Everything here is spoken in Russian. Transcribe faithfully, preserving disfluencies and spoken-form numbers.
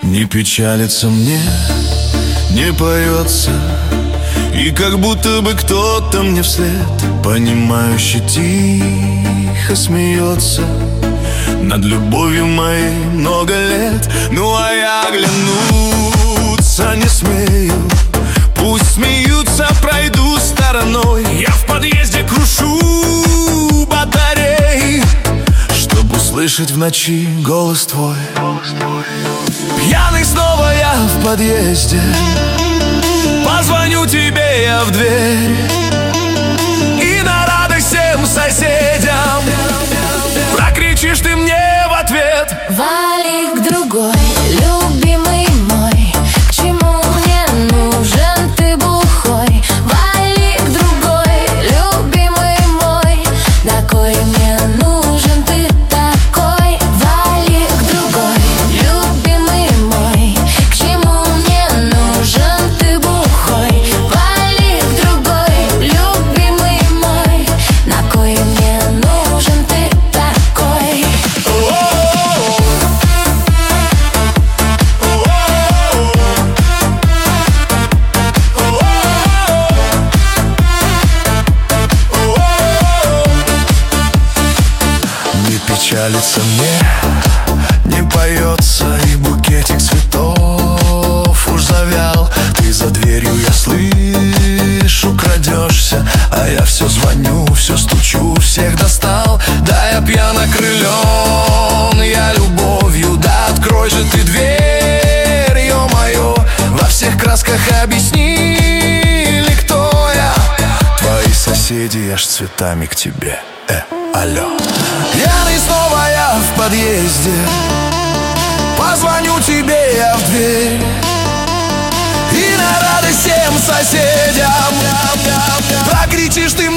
Не печалится мне, не поется, и как будто бы кто-то мне вслед понимающе тихо смеется над любовью моей много лет. Ну а я оглянуться не смею, пусть смеются, пройду стороной. Я в подъезде крушу батареи, чтобы услышать в ночи голос твой. Пьяный снова я в подъезде, позвоню тебе я в дверь, и на радость всем соседям прокричишь ты мне в ответ: вали к другой, любимый мой, к чему мне нужен ты бухой? Вали к другой, любимый мой, на кой мне нужен ты такой? Вали к другой, любимый мой, к чему мне нужен ты бухой? Вали к другой, любимый мой, на кой мне нужен ты такой? Не печалится мне, не поется, и букетик цветов уж завял. Ты за дверью, я слышу, крадешься, а я все звоню, все стучу, всех достал. Да, я пьян окрылен, я любовью, да открой же ты дверь, ё-моё. Во всех красках объяснили, кто я. Твои соседи, я ж цветами к тебе, э, алло. Пьяный снова я в подъезде, позвоню тебе я в дверь, и на радость всем соседям прокричишь ты